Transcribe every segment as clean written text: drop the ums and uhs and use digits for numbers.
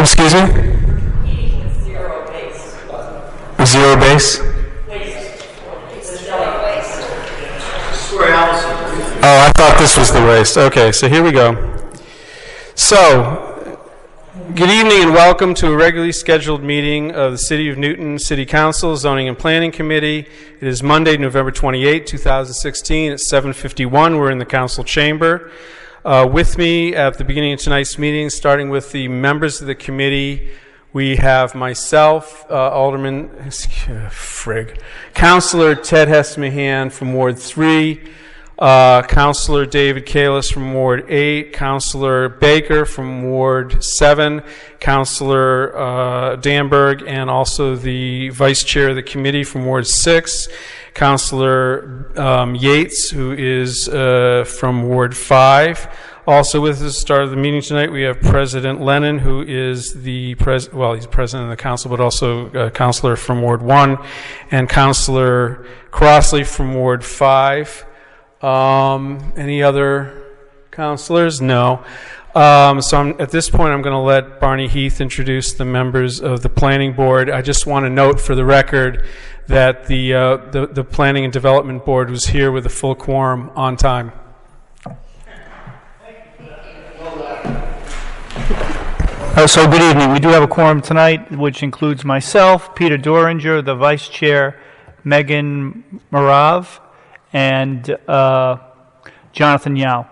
Excuse me? Zero base. Zero base? Oh, I thought this was the waste. Okay, so here we go. So, good evening and welcome to a regularly scheduled meeting of the City of Newton City Council, Zoning and Planning Committee. It is Monday, November 28, 2016 at 7:51. We're in the council chamber. With me at the beginning of tonight's meeting, starting with the members of the committee, we have myself, Councilor Ted Hestmahan from Ward 3, Councilor David Kalis from Ward 8, Councilor Baker from Ward 7, Councilor Danberg, and also the Vice Chair of the committee from Ward 6, Councilor Yates, who is from Ward 5. Also with us at the start of the meeting tonight, we have President Lennon, who is the he's president of the council, but also a councilor from Ward 1, and Councilor Crossley from Ward 5. Any other councilors? No. At this point, I'm going to let Barney Heath introduce the members of the planning board. I just want to note for the record that the Planning and Development Board was here with a full quorum on time. So good evening. We do have a quorum tonight, which includes myself, Peter Doringer, the Vice Chair, Megan Marav, and Jonathan Yao.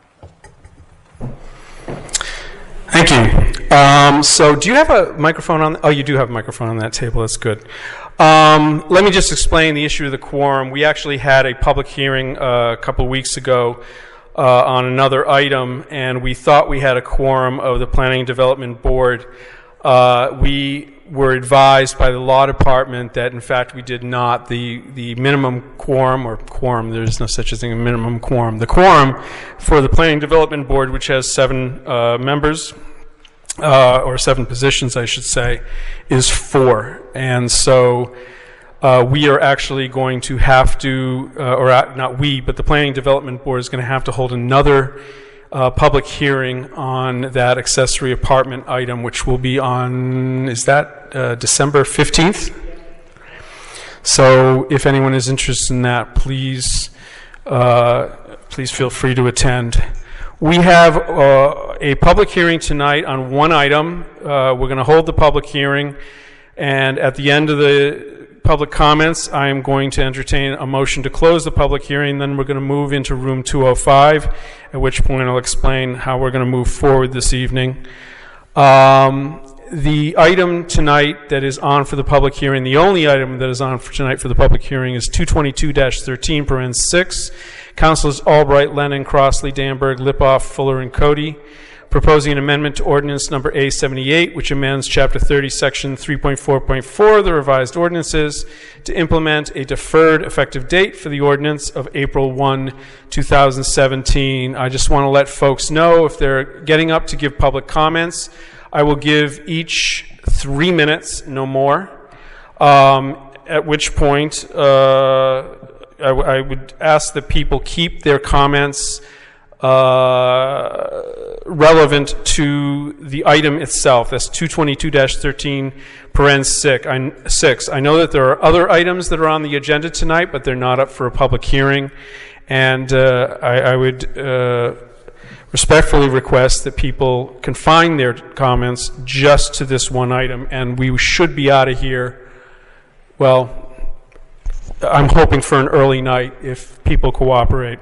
Thank you. So do you have a microphone on? Oh, you do have a microphone on that table. That's good. Let me just explain the issue of the quorum. We actually had a public hearing a couple weeks ago on another item, and we thought we had a quorum of the Planning and Development Board. We were advised by the law department that in fact we did not. The minimum quorum, there's no such a thing as a minimum quorum. The quorum for the Planning and Development Board, which has 7 members, or 7 positions I should say, is 4. And so we are actually going to have to, not we, but the Planning and Development Board is going to have to hold another public hearing on that accessory apartment item, which will be on, is that December 15th? So if anyone is interested in that, please feel free to attend. We have a public hearing tonight on one item. We're going to hold the public hearing, and at the end of the public comments, I am going to entertain a motion to close the public hearing. Then we're going to move into room 205, at which point I'll explain how we're going to move forward this evening. The item tonight that is on for the public hearing, the only item that is on for tonight for the public hearing is 222-13, parens 6. Councilors Albright, Lennon, Crossley, Danberg, Lipoff, Fuller, and Cody, proposing an amendment to ordinance number A78, which amends Chapter 30, Section 3.4.4 of the revised ordinances to implement a deferred effective date for the ordinance of April 1, 2017. I just want to let folks know if they're getting up to give public comments, I will give each 3 minutes, no more, at which point I would ask that people keep their comments relevant to the item itself. That's 222-13, parens 6. I know that there are other items that are on the agenda tonight, but they're not up for a public hearing. And I would respectfully request that people confine their comments just to this one item, and we should be out of here. Well, I'm hoping for an early night if people cooperate.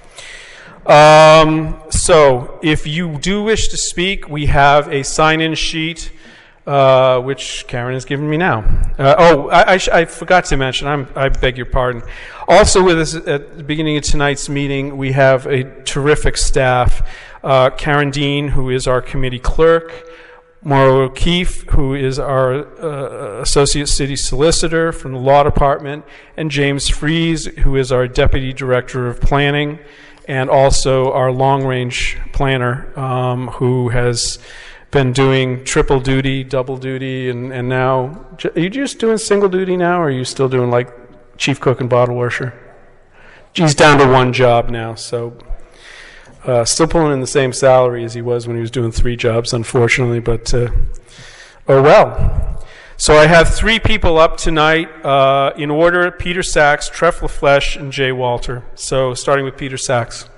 So if you do wish to speak, we have a sign-in sheet, which Karen has given me now. I forgot to mention, I beg your pardon. Also with us at the beginning of tonight's meeting, we have a terrific staff. Karen Dean, who is our committee clerk, Mauro O'Keefe, who is our Associate City Solicitor from the Law Department, and James Fries, who is our Deputy Director of Planning, and also our long-range planner, who has been doing triple duty, double duty, and now, are you just doing single duty now, or are you still doing like chief cook and bottle washer? He's down to 1 job now, so still pulling in the same salary as he was when he was doing 3 jobs, unfortunately, but Oh, well. So I have three people up tonight in order: Peter Sachs, Treff LaFleche, and Jay Walter. So starting with Peter Sachs.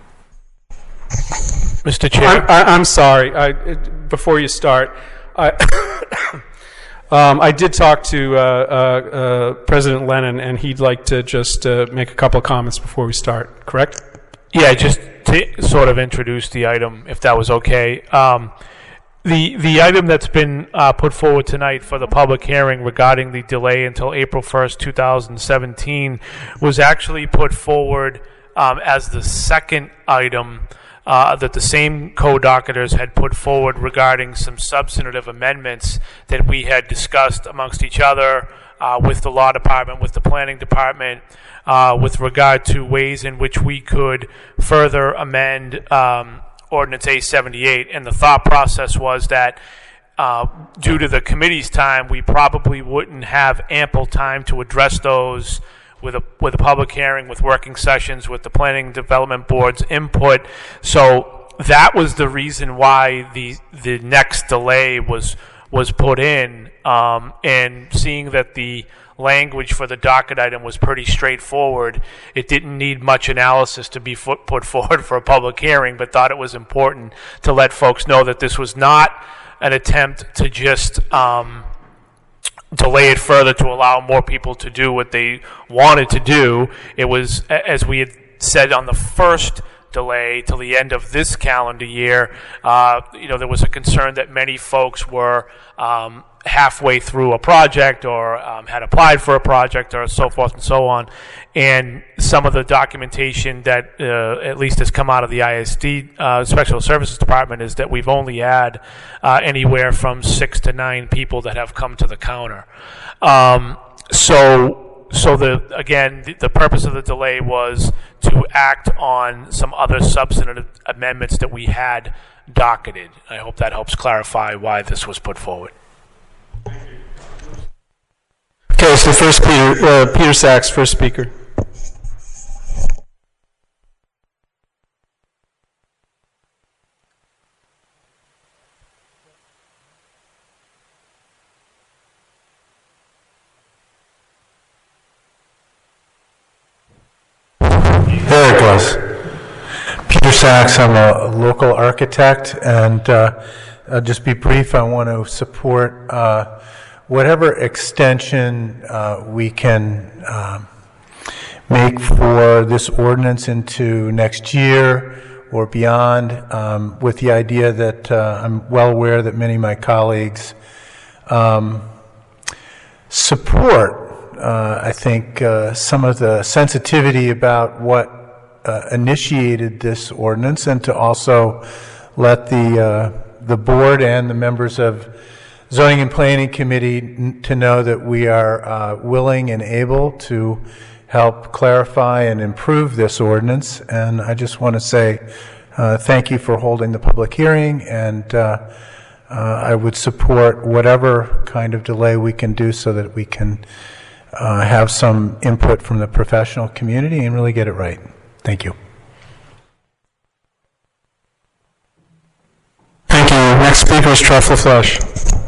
Mr. Chair. I'm sorry. Before you start, I did talk to President Lennon, and he'd like to just make a couple of comments before we start. Correct? Yeah, just to sort of introduce the item, if that was okay. The item that's been put forward tonight for the public hearing regarding the delay until April 1st, 2017 was actually put forward as the second item that the same co-docketers had put forward regarding some substantive amendments that we had discussed amongst each other with the law department, with the planning department, with regard to ways in which we could further amend Ordinance A78. And the thought process was that due to the committee's time, we probably wouldn't have ample time to address those with a public hearing, with working sessions, with the planning development board's input. So that was the reason why the next delay was put in, and seeing that the language for the docket item was pretty straightforward, it didn't need much analysis to be put forward for a public hearing, but thought it was important to let folks know that this was not an attempt to just delay it further to allow more people to do what they wanted to do. It was, as we had said on the first delay till the end of this calendar year, there was a concern that many folks were halfway through a project or had applied for a project or so forth and so on. And some of the documentation that at least has come out of the ISD Special Services Department is that we've only had anywhere from 6 to 9 people that have come to the counter. So the purpose of the delay was to act on some other substantive amendments that we had docketed. I hope that helps clarify why this was put forward. Okay, so first Peter Sachs, first speaker. There it goes. Peter Sachs, I'm a local architect, and I'll just be brief. I want to support whatever extension we can make for this ordinance into next year or beyond, with the idea that I'm well aware that many of my colleagues support, I think, some of the sensitivity about what initiated this ordinance, and to also let the board and the members of Zoning and Planning Committee to know that we are willing and able to help clarify and improve this ordinance. And I just want to say thank you for holding the public hearing, and I would support whatever kind of delay we can do so that we can have some input from the professional community and really get it right. Thank you. Thank you. Next speaker is Treff LaFleche.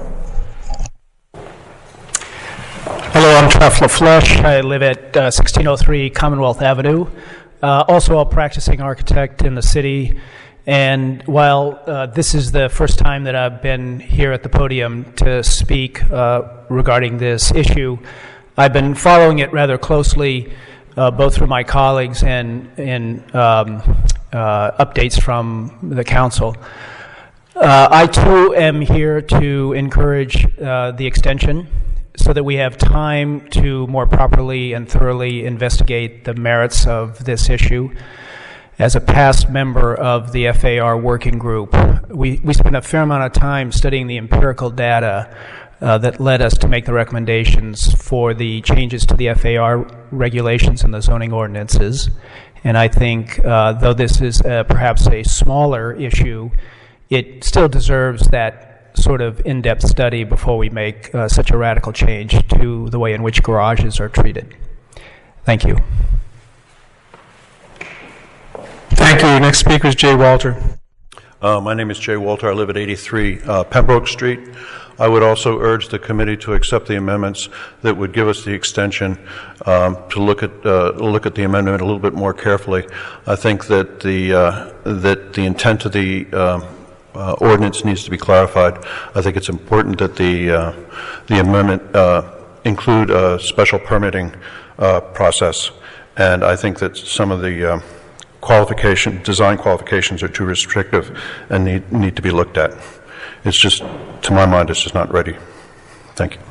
Hello, I'm Treff LaFleche. I live at 1603 Commonwealth Avenue. Also a practicing architect in the city. And while this is the first time that I've been here at the podium to speak regarding this issue, I've been following it rather closely, both through my colleagues and in updates from the council. I too am here to encourage the extension so that we have time to more properly and thoroughly investigate the merits of this issue. As a past member of the FAR working group, we spent a fair amount of time studying the empirical data that led us to make the recommendations for the changes to the FAR regulations and the zoning ordinances. And I think, though this is perhaps a smaller issue, it still deserves that sort of in-depth study before we make such a radical change to the way in which garages are treated. Thank you. Thank you. Next speaker is Jay Walter. My name is Jay Walter. I live at 83 Pembroke Street. I would also urge the committee to accept the amendments that would give us the extension to look at the amendment a little bit more carefully. I think that the intent of the ordinance needs to be clarified. I think it's important that the amendment include a special permitting process, and I think that some of the design qualifications are too restrictive and need to be looked at. It's just, to my mind, it's just not ready. Thank you.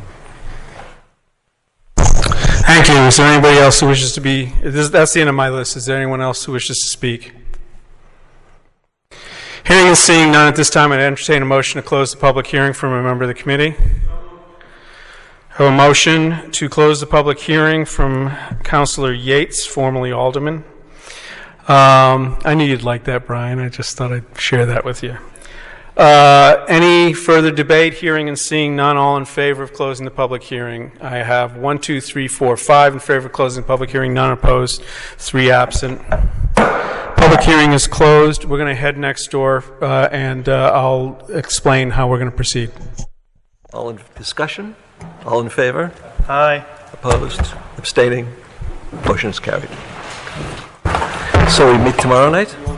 Thank you. Is there anybody else who wishes to be? That's the end of my list. Is there anyone else who wishes to speak? Hearing and seeing none at this time, I'd entertain a motion to close the public hearing from a member of the committee. I have a motion to close the public hearing from Councilor Yates, formerly Alderman. I knew you'd like that, Brian. I just thought I'd share that with you. Any further debate? Hearing and seeing none, all in favor of closing the public hearing? I have 1, 2, 3, 4, 5 in favor of closing the public hearing, none opposed, 3 absent. Public hearing is closed. We're going to head next door, and I'll explain how we're going to proceed. All in discussion? All in favor? Aye. Opposed? Abstaining? Motion is carried. So we meet tomorrow night?